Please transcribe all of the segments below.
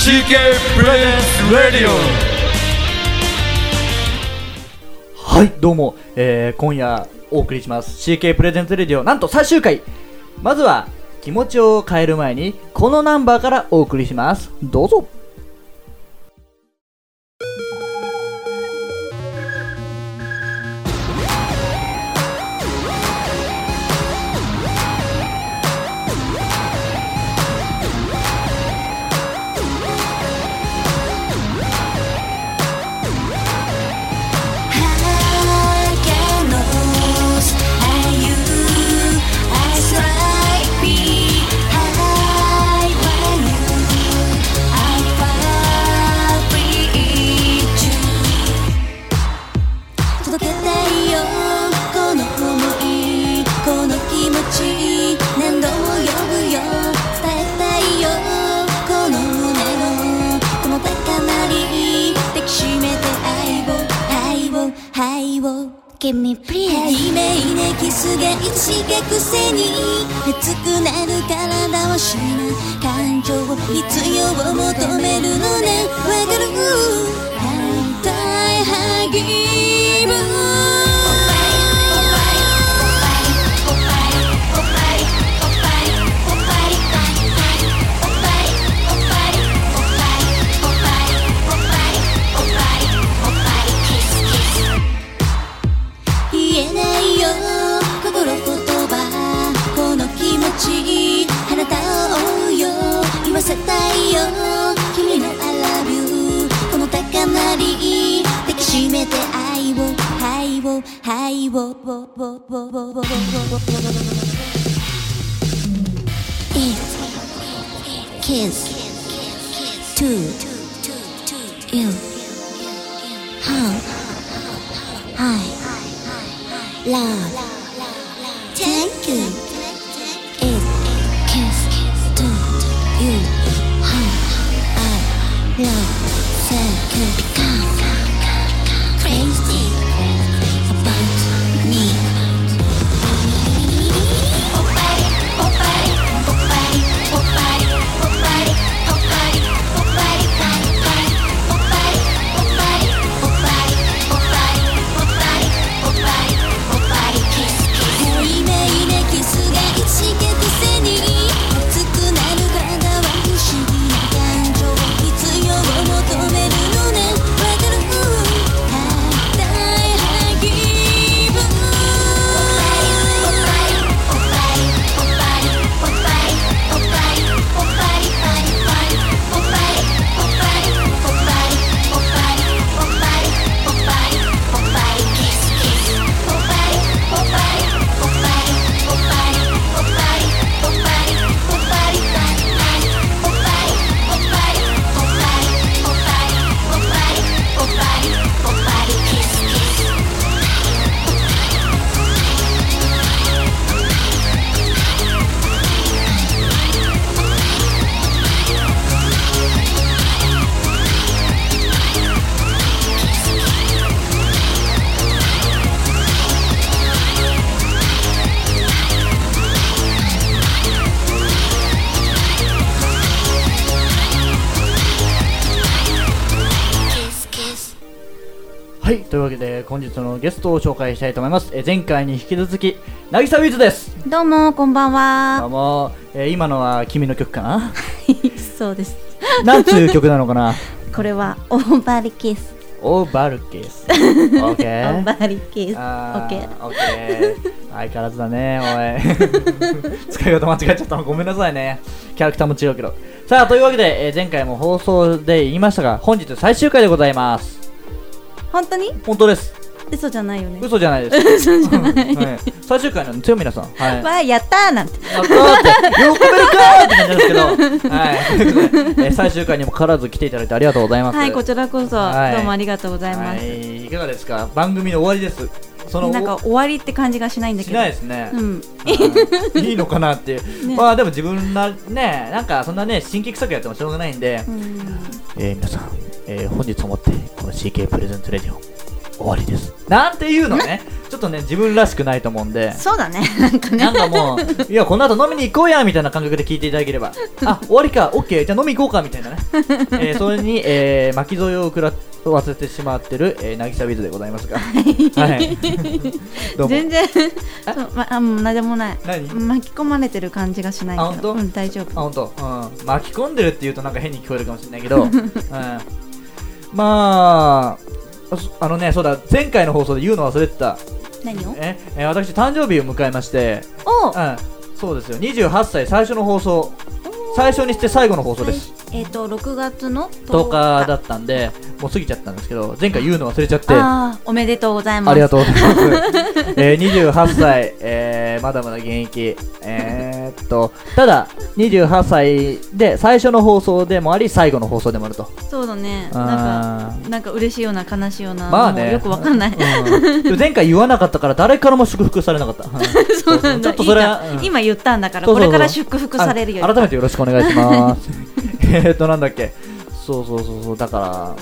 CK プレゼンスラディオ。はい、どうも、今夜お送りします CK プレゼンツレディオ、なんと最終回。まずは気持ちを変える前にこのナンバーからお送りします。どうぞ。 Give me please。 背面でキスが一が癖に熱くなる体を知ら感情を必要を求めるのね。わかる？反対ハギブ花束を追うよ言わせたいよ君の I love you この高鳴り抱きしめて愛をIt kiss to you how I love thank you You, how I love, said could become crazy about me. Oh body, oh body, oh body, oh body, oh body, oh body, oh body, body, body, oh body, oh body, oh body, oh body, oh body, oh body, oh body, kiss, kiss. 背面でキスが一が癖に熱くなる体求めるのね。わかる？反対ハギブはい、というわけで本日のゲストを紹介したいと思います。前回に引き続きなぎさウィズです。 どうもこんばんは。 どうも、今のは君の曲かなそうです。 なんつう曲なのかなこれはオーバリキス。 オーバルケース。オッケー。 オーバリキス。オッッケー。 オッケー。相変わらずだね、おい。使い方間違えちゃったのごめんなさいね。キャラクターも違うけど。さあ、というわけで、前回も放送で言いましたが、本日最終回でございます。 本当に？ 本当です。 嘘じゃないよね。 嘘じゃないです。 嘘じゃない。 はい、最終回なんですよ、皆さん。はい。 わあ、やったーなんて。 やったーって、喜べるかーって感じですけど、はい。ということで、最終回にも変わらず来ていただいてありがとうございます。 はい、こちらこそ、 はい、 どうもありがとうございます。 はい、いかがですか？番組の終わりです。 なんか終わりって感じがしないんだけど。 しないですね。 うん。 いいのかなっていう。ね、まあでも自分なね、なんかそんなね、新規臭くやってもしょうがないんで、皆さん、本日をもってこの CK プレゼンツレディオ終わりですなんていうのねちょっとね自分らしくないと思うんで、 そうだね、なんかね、 なんかもういやこの後飲みに行こうやみたいな感覚で聞いていただければあ終わりか OK じゃあ飲み行こうかみたいなね、それに、巻き添えを食らわせてしまってる、渚ビズでございますがはいどうも全然もう何でもない。 何巻き込まれてる感じがしないけど。 あ、本当？ うん、大丈夫。 あ、本当、巻き込んでるって言うとなんか変に聞こえるかもしれないけど、まあね、そうだ、前回の放送で言うの忘れてた。 何を？ 私誕生日を迎えまして、そうですよ、28歳最初の放送、最初にして最後の放送です。 6月の 10日だったんで、もう過ぎちゃったんですけど、前回言うの忘れちゃって、 おめでとうございます。 ありがとうございます。28歳、まだまだ現役。ただ、28歳で最初の放送でもあり、最後の放送でもあると。 そうだね。なんか嬉しいような悲しいような、 まあね、 よくわかんない。 前回言わなかったから誰からも祝福されなかった。 そうなんだ。ちょっとそれ今言ったんだから、これから祝福されるよ。 改めてよろしくお願いします。なんだっけ、そうだから、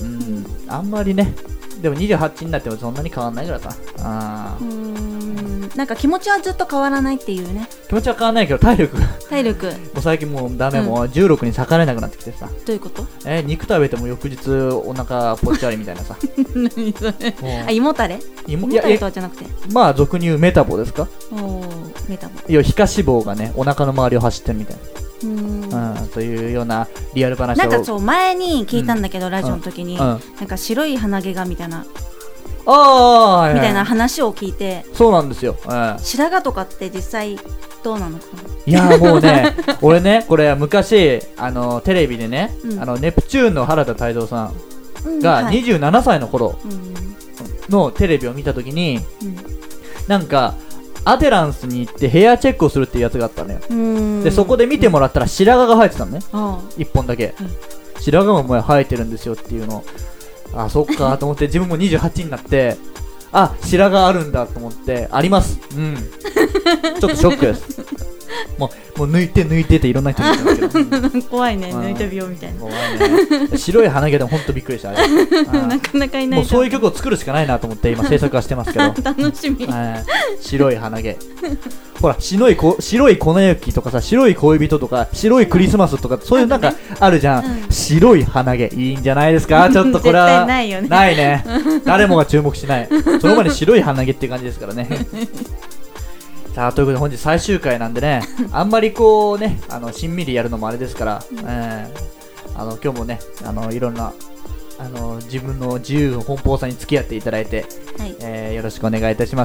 あんまりね、でも28になってもそんなに変わんないからさ。 なんか気持ちはずっと変わらないっていうね。 気持ちは変わらないけど体力もう最近もうダメ、もう16に逆らえなくなってきてさ。 どういうこと？ 肉食べても翌日お腹ぽっちゃりみたいなさ。 何それ？胃もたれ？胃もたれとはじゃなくて、 まあ俗に言うメタボですか？ メタボ。 いや、皮下脂肪がねお腹の周りを走ってるみたいな。というようなリアル話をなんかそう前に聞いたんだけど、ラジオの時に、なんか白い鼻毛がみたいなみたいな話を聞いて、 そうなんですよ。 白髪とかって実際どうなのかな。 いやもうね俺ねこれ昔テレビでね、ネプチューンの原田泰造さんが27歳の頃のテレビを見た時に、なんかアデランスに行ってヘアチェックをするっていうやつがあったのよ。でそこで見てもらったら白髪が生えてたのね、1本だけ、白髪ももう生えてるんですよっていうのを、そっかと思って自分も28になって白髪あるんだと思って、あります。ちょっとショックです。もう抜いてっていろんな人に言ってますけど怖いね、抜いた病みたいな。 怖いね。白い鼻毛でもほんとびっくりした。あれなかなかいない。 もうそういう曲を作るしかないなと思って今制作はしてますけど楽しみ。 白い鼻毛ほら白い粉雪とかさ、白い恋人とか白いクリスマスとか、そういうなんかあるじゃん、白い鼻毛いいんじゃないですか。ちょっとこれはないよね。 ないね。誰もが注目しない。その前に白い鼻毛って感じですからね。さあということで本日最終回なんでね、あんまりこうねしんみりやるのもあれですから、今日もねいろんな自分の自由奔放さに付き合っていただいて、よろしくお願いいたします。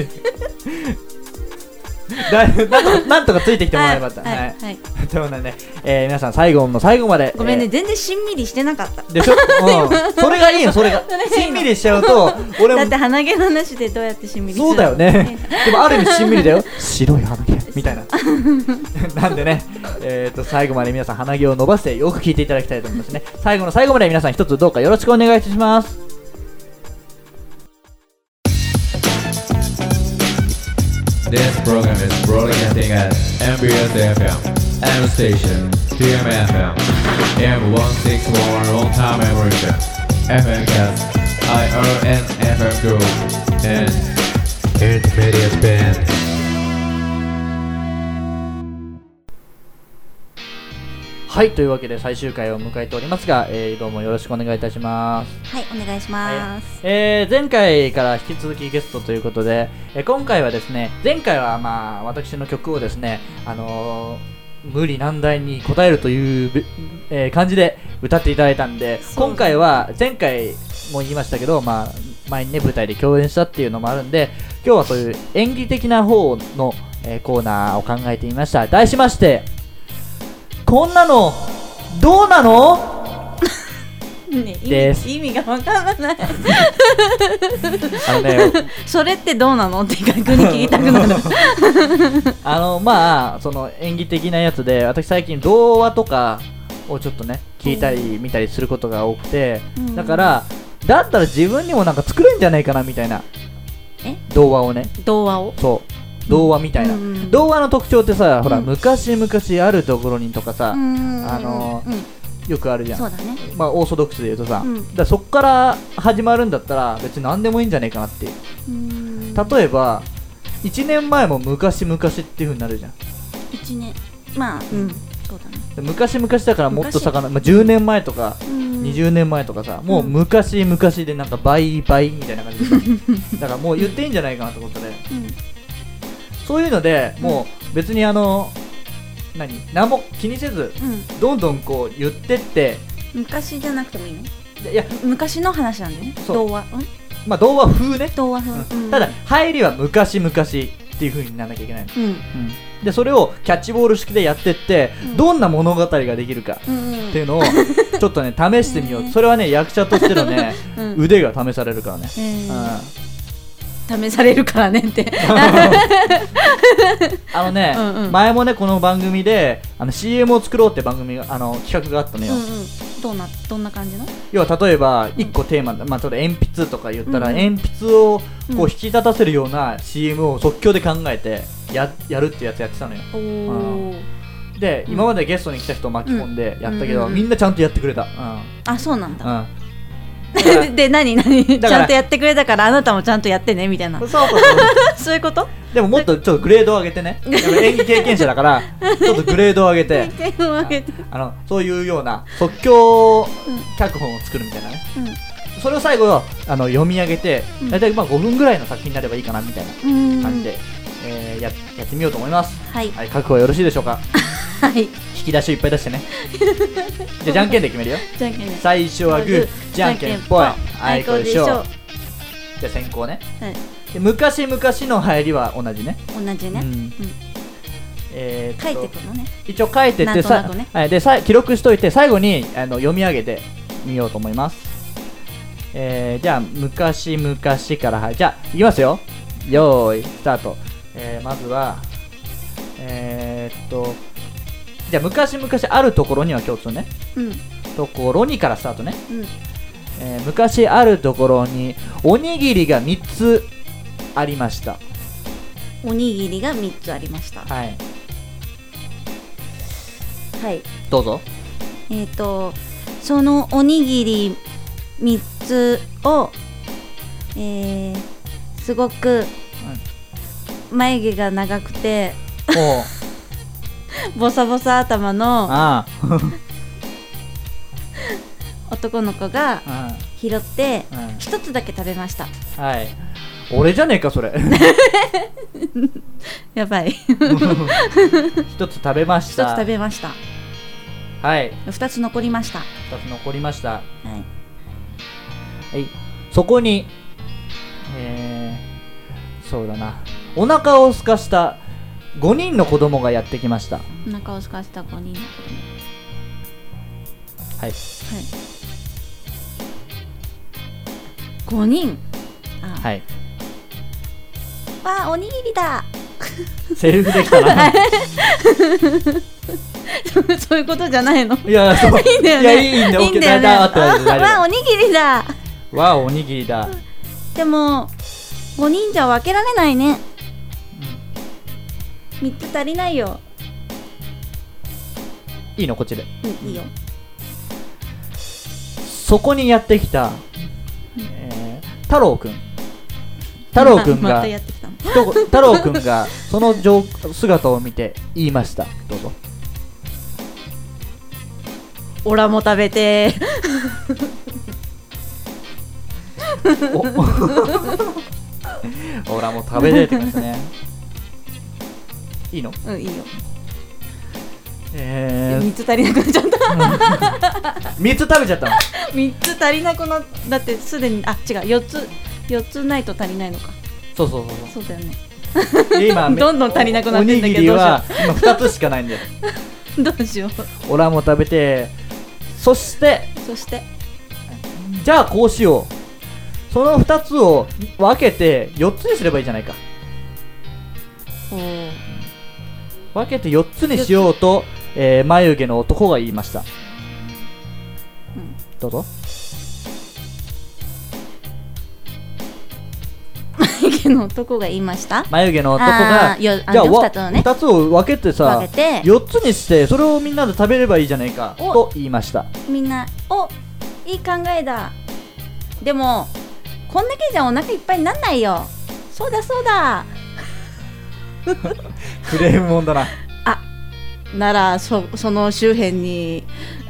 なんとかついてきてもらえばと。ということでね、皆さん最後の最後まで。 ごめんね、全然しんみりしてなかったでしょ。それがいいの、それがしんみりしちゃうと俺もだって鼻毛の話でどうやってしんみりするの。 そうだよね。でもある意味しんみりだよ。白い鼻毛みたいな。なんでね、最後まで皆さん鼻毛を伸ばしてよく聞いていただきたいと思いますね。最後の最後まで皆さん一つどうかよろしくお願いいたします。 This program is broadcasting at MBS FM, M Station, TMFM, M161 on time America, FMcast, IRNFM Group, and Intermediate Band. はい、というわけで最終回を迎えておりますが、どうもよろしくお願いいたします。 はい、お願いします。 前回から引き続きゲストということで、今回はですね、前回は私の曲をですね、無理難題に応えるという、感じで歌っていただいたんで、今回は前回も言いましたけど、前にね舞台で共演したっていうのもあるんで、今日はそういう演技的な方の、コーナーを考えてみました。題しましてこんなのどうなのです。 意味がわからない。それってどうなのって逆に聞きたくなる。 その演技的なやつで、私最近童話とかをちょっとね聞いたり見たりすることが多くて、だからだったら自分にもなんか作れんじゃないかなみたいな。童話をね。 童話を。 そう。童話みたいな、童話の特徴ってさ、ほら昔々あるところにとかさ、 よくあるじゃん。 そうだね。 まあオーソドックスで言うとさ、 うんだからそっから始まるんだったら別に何でもいいんじゃねえかなっていう。例えば1年前も昔々っていう風になるじゃん。 1年、まあそうだね。 で昔々だからもっと魚、まあ、10年前とか20年前とかさ、もう昔々でなんか倍みたいな感じでさだからもう言っていいんじゃないかなと思ったね。そういうのでもう別に何も気にせずどんどんこう言ってって、 昔じゃなくてもいいの？ いや昔の話なんだよね。 そう童話、 まあ童話風ね。 童話風、 ただ入りは昔々っていう風にならなきゃいけないの。でそれをキャッチボール式でやってって、どんな物語ができるかっていうのをちょっとね試してみよう。それはね役者としてのね、腕が試されるからね。 試されるからねって前もねこの番組でCM を作ろうって番組が企画があったのよ。 どんな感じの？ 要は例えば1個テーマ、まあ、それ鉛筆とか言ったら、鉛筆をこう引き立たせるような CM を即興で考えてやるってやつやってたのよ。で今までゲストに来た人を巻き込んでやったけど、みんなちゃんとやってくれた。 あ、そうなんだ。で何ちゃんとやってくれたからあなたもちゃんとやってねみたいな。そういうこと？ でももっとちょっとグレードを上げてね。演技経験者だからちょっとグレードを上げてそういうような即興脚本を作るみたいなね。それを最後読み上げてだいたい5分ぐらいの作品になればいいかなみたいな感じでやってみようと思います。はい、覚悟はよろしいでしょうか？はい。引き出しをいっぱい出してね。じゃあじゃんけんで決めるよ。じゃんけんで。最初はグー、じゃんけんぽい、あいこでしょ。じゃあ先行ね。で昔々の入りは同じね。 同じね。書いてくのね。 一応書いてってで記録しといて最後に読み上げてみようと思います。じゃあ昔々からじゃあいきますよ。よーいスタート。まずはじゃあ昔々あるところには共通ね。ところにからスタートね。昔あるところにおにぎりが3つありました。 おにぎりが3つありました。はい。 どうぞ。 そのおにぎり3つをすごく眉毛が長くてボサボサ頭の男の子が拾って一つだけ食べました。 はい。俺じゃねえかそれ。 やばい。 一つ食べました。 一つ食べました。 はい。 二つ残りました。 二つ残りました。はい。そこにそうだな。お腹を空かした5人の子供がやってきました。 お腹を空かした5人の子供。 はい。 5人。 はい。 わあ、おにぎりだ。 セリフできたな。 そういうことじゃないの？ いや、そう。いいんだよね。いや、いいんだよ。 いいんだよね。わあ、おにぎりだ。 わあ、おにぎりだ。 でも5人じゃ分けられないね。3つ足りないよ。 いいのこっちで。 いいよ。 そこにやってきた太郎くん。太郎くんが太郎くんがその姿を見て言いました。どうぞ。 オラも食べてオラも食べてってますね。いいの？ いいよ。3つ足りなくなっちゃった。 3つ食べちゃったの。 3つ足りなくなだってすでに違う4つないと足りないのか。 そうだよね。 今どんどん足りなくなってんだけど、 おにぎりは今2つしかないんだよ。 どうしよう。 オラも食べて、そしてじゃあこうしよう。その2つを分けて4つにすればいいじゃないか。分けて4つにしようと、眉毛の男が言いました。どうぞ。 眉毛の男が言いました。 眉毛の男がじゃあ 2 2つのね、 2つを分けてさ分けて 4つにしてそれをみんなで食べればいいじゃないかと言いました。 みんな、いい考えだ。でもこんだけじゃお腹いっぱいになんないよ。そうだそうだ。 クレームもんだな。 ならその周辺に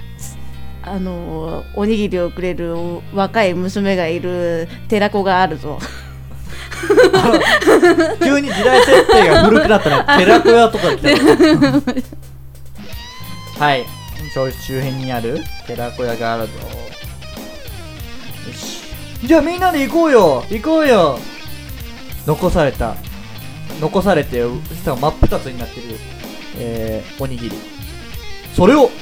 おにぎりをくれる若い娘がいる寺子があるぞ。 急に時代設定が古くなったね。寺子屋とか来たはい、そう周辺にある寺子屋があるぞ。よし、じゃあみんなで行こうよ。残されて下が真っ二つになってる、おにぎり、それを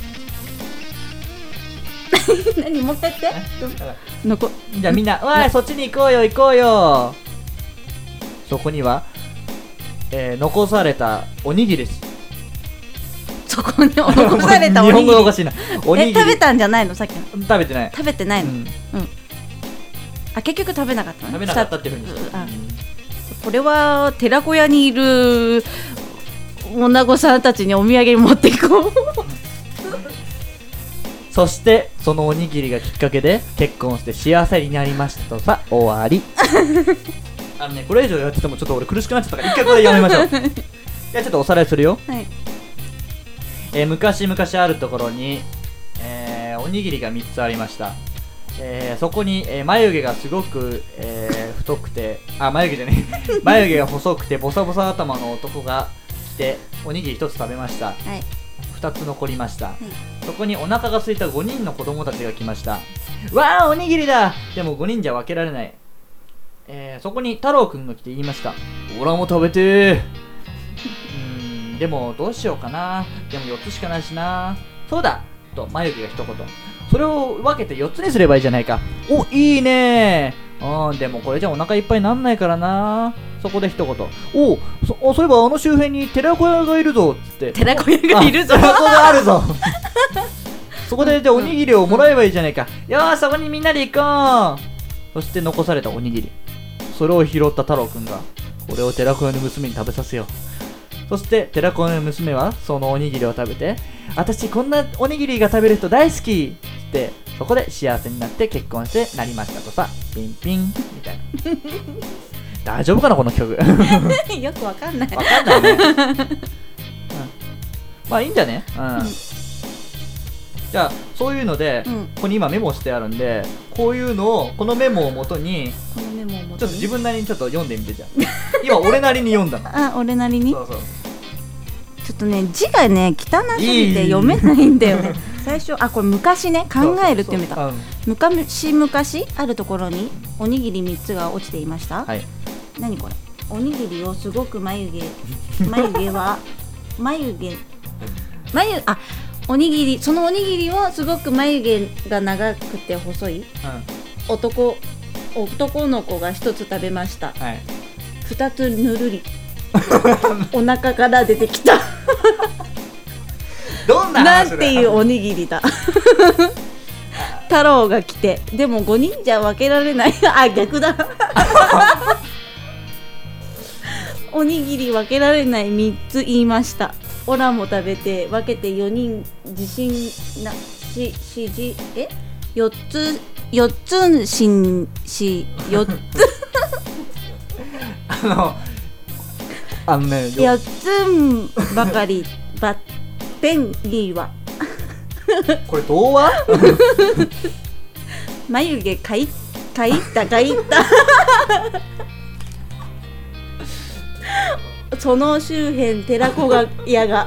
何もう一回やって。 じゃあみんな、わーい、そっちに行こうよ。そこには、残されたおにぎりです。 そこに残されたおにぎり。 日本語がおかしいな。おにぎり食べたんじゃないの、さっきの。 食べてない。 食べてないの。結局食べなかったの。 食べなかったっていうふうにした。 これは寺子屋にいる女子さんたちにお土産に持っていこう。 そしてそのおにぎりがきっかけで結婚して幸せになりましたとさ、終わり。これ以上やっててもちょっと俺苦しくなっちゃったから一回これやめましょう。いや、ちょっとおさらいするよ。 はい。 昔々あるところに、おにぎりが3つありました。そこに、眉毛がすごく、太くて、眉毛じゃねえ眉毛が細くてボサボサ頭の男が来ておにぎり1つ食べました。はい、2つ残りました。はい、そこにお腹が空いた5人の子供たちが来ました。わー、おにぎりだ。でも5人じゃ分けられない。そこに太郎くんが来て言いました。オラも食べてー。でもどうしようかな。でも4つしかないしな。そうだと眉毛が一言。それを分けて4つにすればいいじゃないか。お、いいねー。でもこれじゃお腹いっぱいなんないからな。そこで一言。そういえば周辺に寺子屋がいるぞっつって。 寺子屋がいるぞ。 寺子があるぞ。そこでじゃあおにぎりをもらえばいいじゃないか。よーし、そこにみんなで行こう。そして残されたおにぎり、それを拾った太郎くんが、これを寺子屋の娘に食べさせよう。そして寺子屋の娘はそのおにぎりを食べて、私こんなおにぎりが食べる人大好きって、そこで幸せになって結婚してなりましたとさ。ピンピンみたいな。大丈夫かなこの曲。 よくわかんない。 わかんないね。まあいいんじゃね。じゃあそういうので、ここに今メモしてあるんで、こういうのをこのメモをもとにちょっと自分なりにちょっと読んでみて。じゃん。今俺なりに読んだの。 俺なりに。 そうそう。 ちょっとね、字がね汚すぎて読めないんだよね。最初これ昔ね、考えるって読めた。昔あるところにおにぎり3つが落ちていました。はい。何これ。おにぎりをすごくおにぎり、そのおにぎりをすごく眉毛が長くて細い、男の子が1つ食べました。はい、2つぬるり。お腹から出てきた。 どんな話だ。 なんていうおにぎりだ。太郎が来て、でも5人じゃ分けられない。逆だ。おにぎり分けられない3つ言いました。オラも食べて分けて4人自信なし4つ4つ4つ4つばかりバッテンリーはこれ童話。 眉毛かいたその周辺寺子屋が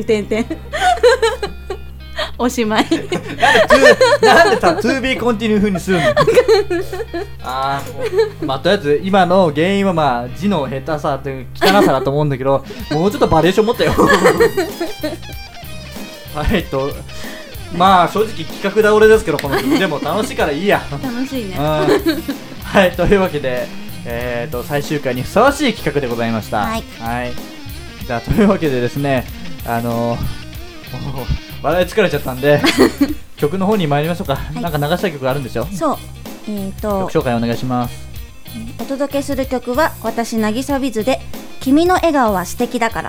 おしまい。 なんでさ to be continue 風にするの。まあとりあえず今の原因は字の下手さという汚さだと思うんだけど、もうちょっとバリエーション持ったよ。まあ正直企画倒れですけど、この曲でも楽しいからいいや。 楽しいね。 はい、というわけで最終回にふさわしい企画でございました。はい。じゃあというわけでですね、笑い疲れちゃったんで曲の方に参りましょうか。なんか流したい曲あるんでしょ。 そう。 曲紹介お願いします。 お届けする曲は私なぎさビズで君の笑顔は素敵だから。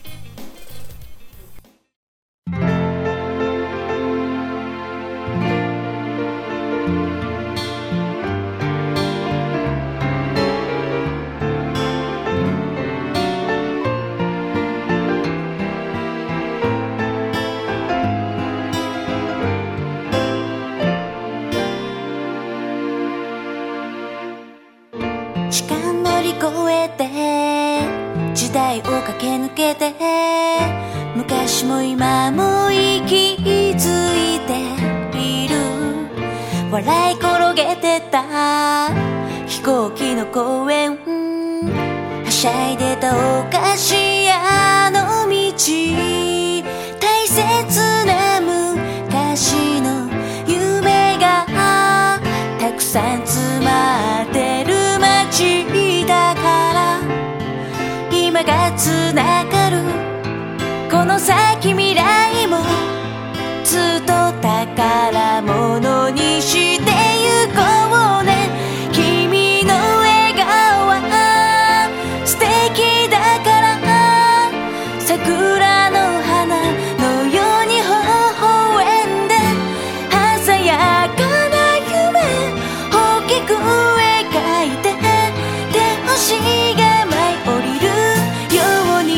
時間乗り越えて時代を駆け抜けて昔も今も生き続いている笑い転げてた飛行機の公園はしゃいでたお菓子屋の道大切な昔の夢がたくさん詰まってる街だから今がつながるこの先未来もずっと宝物にしてゆこうね君の笑顔は素敵だから桜の花のように微笑んで鮮やかな夢大きく描いて星が舞い降りるように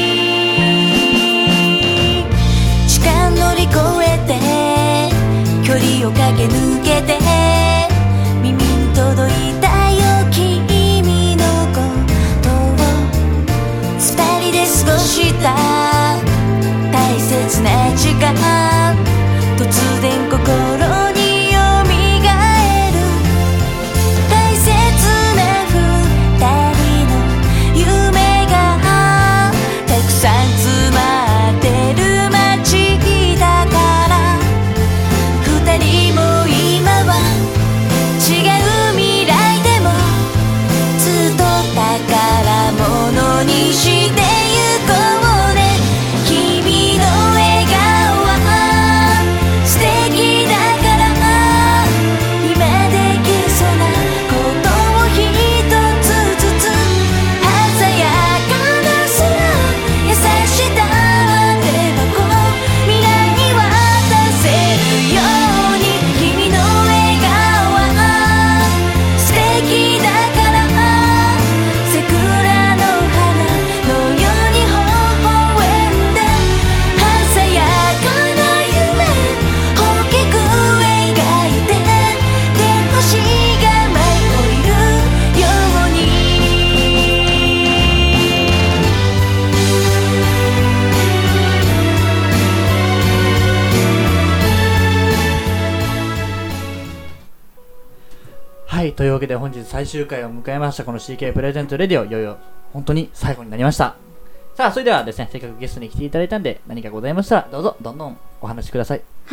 時間乗り越えて距離を駆け抜けて耳に届いたよ君のことを二人で過ごした大切な時間突然心によみがえる大切な二人の夢がたくさん詰まってる街だから二人も今は違う未来でもずっと宝物にしてゆこうね君の笑顔は素敵だから今できそうなことを一つずつ鮮やかな空優しさ手箱未来に渡せるように君の笑顔は素敵だから桜の花のように微笑んで鮮やかな夢大きく描いて星が舞い降りるようにはい、というわけで本日最終回を迎えましたこの CK プレゼントレディオ、いよいよ本当に最後になりました。さあそれではですね、せっかくゲストに来ていただいたんで何かございましたらどうぞどんどんお話しください。 はい、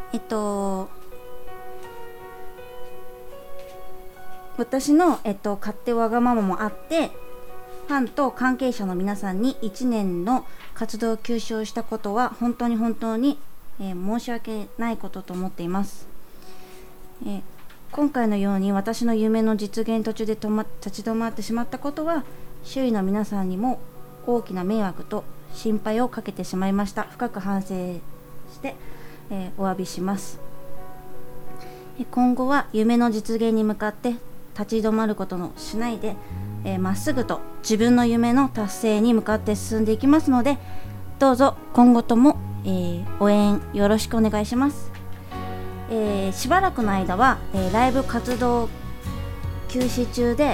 私の、勝手わがままもあってファンと関係者の皆さんに1年の活動休止をしたことは本当に本当に、申し訳ないことと思っています。今回のように私の夢の実現途中で立ち止まってしまったことは周囲の皆さんにも大きな迷惑と心配をかけてしまいました。深く反省して、お詫びします。今後は夢の実現に向かって立ち止まることのしないでまっすぐと自分の夢の達成に向かって進んでいきますので、どうぞ今後とも、応援よろしくお願いします。しばらくの間は、ライブ活動休止中で、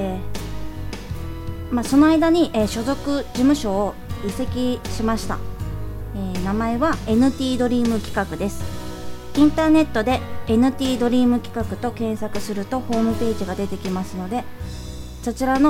その間に、所属事務所を移籍しました。名前は NT ドリーム企画です。インターネットで NT ドリーム企画と検索するとホームページが出てきますので、そちらの、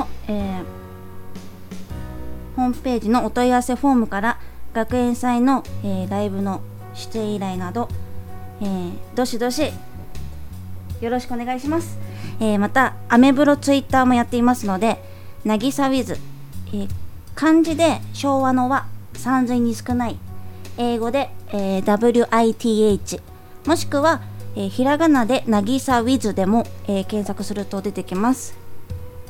ホームページのお問い合わせフォームから学園祭の、ライブの出演依頼など、どしどしよろしくお願いします。またアメブロツイッターもやっていますので、なぎさウィズ、漢字で昭和の和、さんずいに少ない、英語で、WITH、 もしくは、ひらがなでなぎさウィズでも、検索すると出てきます。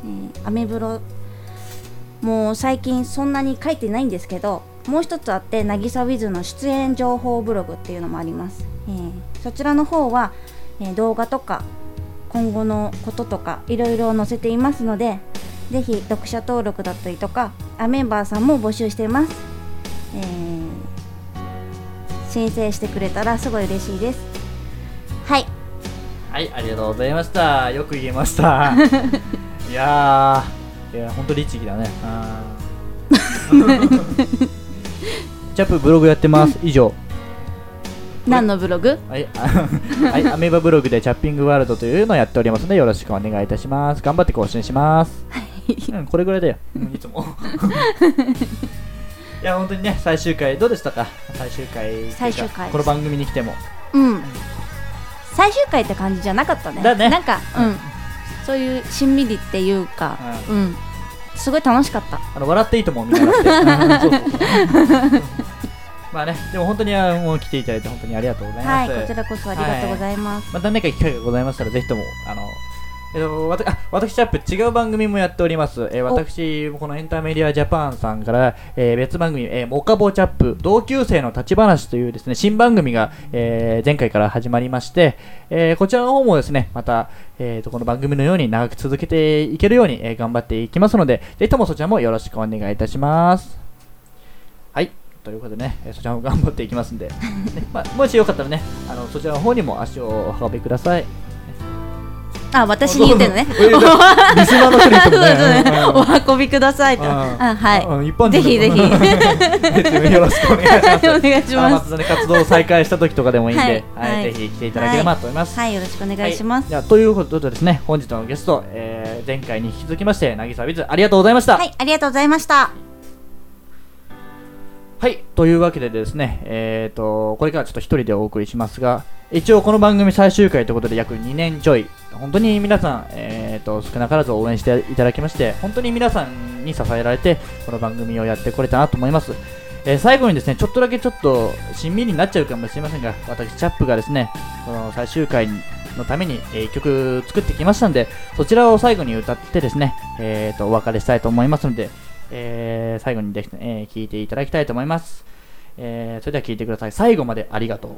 アメブロもう最近そんなに書いてないんですけど、もう一つあってなぎさウィズの出演情報ブログっていうのもあります。そちらの方は、動画とか今後のこととかいろいろ載せていますので、ぜひ読者登録だったりとかメンバーさんも募集しています。申請してくれたらすごい嬉しいです。はいはい、ありがとうございました。よく言えましたいや本当律儀だね。チャップブログやってます。以上。 何のブログ？ はい、はい、アメーバブログでチャッピングワールドというのをやっておりますので、よろしくお願いいたします。頑張って更新します。これぐらいだよ、いつもいや本当にね、最終回どうでしたか？最終回この番組に来ても最終回って感じじゃなかったね。 だね。 なんか、そういうしんみりっていうか、すごい楽しかった。 笑っていいと思う、みんなだってまあね、でも本当にもう来ていただいて本当にありがとうございます。 はい、こちらこそありがとうございます。 また何か機会がございましたら、ぜひとも私チャップ違う番組もやっております。私このエンタメディアジャパンさんから、別番組、モカボチャップ同級生の立ち話というですね新番組が、前回から始まりまして、こちらの方もですねまた、この番組のように長く続けていけるように、頑張っていきますので、ぜひともそちらもよろしくお願いいたします。はい、ということでね、そちらも頑張っていきますんで、ね、もしよかったらねそちらの方にも足をお運びください。 私に言ってるのね。 リスナーの人に言ってもね、 お運びくださいと。はい。 一般ぜひぜひ。 よろしくお願いします。 お願いします。 また活動を再開した時とかでもいいんで、ぜひ来ていただければと思います。 はい、よろしくお願いします。 じゃあということでですね、本日のゲスト、前回に引き続きまして渚ウィズありがとうございました。 はい、ありがとうございました。 はい、というわけでですね、これからちょっと一人でお送りしますが、一応この番組最終回ということで約2年ちょい、本当に皆さん、少なからず応援していただきまして、本当に皆さんに支えられてこの番組をやってこれたなと思います。最後にですね、ちょっとしんみりになっちゃうかもしれませんが、私チャップがですねこの最終回のために、曲作ってきましたので、そちらを最後に歌ってですね、お別れしたいと思いますので、最後にですね、聴いていただきたいと思います。それでは聴いてください。最後までありがとう。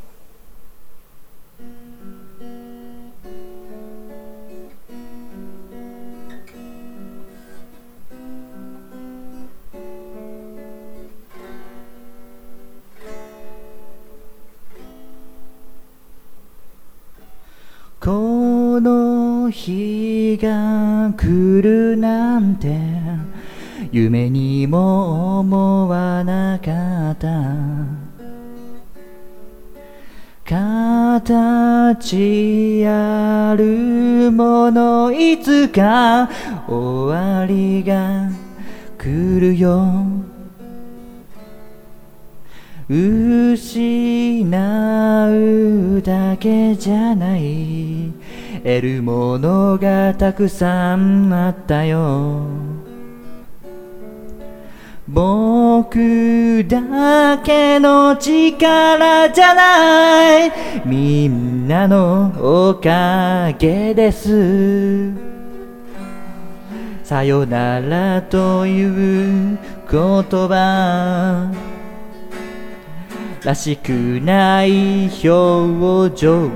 この日が来るなんて夢にも思わなかった。形あるものいつか終わりが来るよ。失うだけじゃない得るものがたくさんあったよ。僕だけの力じゃないみんなのおかげです。さよならという言葉らしくない表情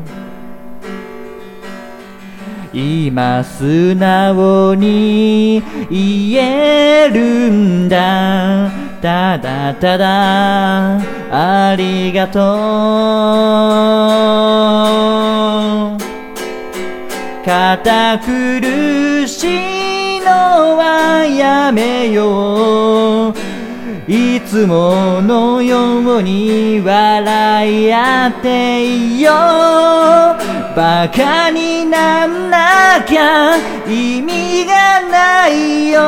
今素直に言えるんだ。ただただありがとう。堅苦しいのはやめよう。いつものように笑い合っていよう。バカになんなきゃ意味がないよ。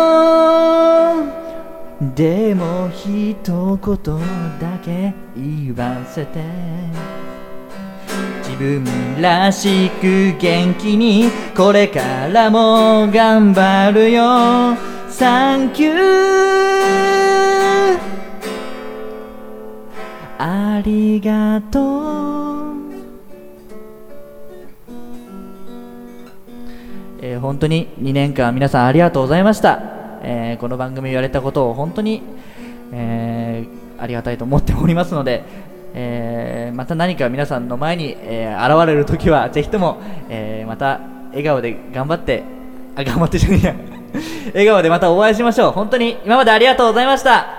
でも一言だけ言わせて、自分らしく元気にこれからも頑張るよ。サンキューありがとう。 本当に2年間皆さんありがとうございました。この番組言われたことを本当に、ありがたいと思っておりますので、また何か皆さんの前に、現れるときはぜひとも、また笑顔で頑張ってじゃねえや笑顔でまたお会いしましょう。本当に今までありがとうございました。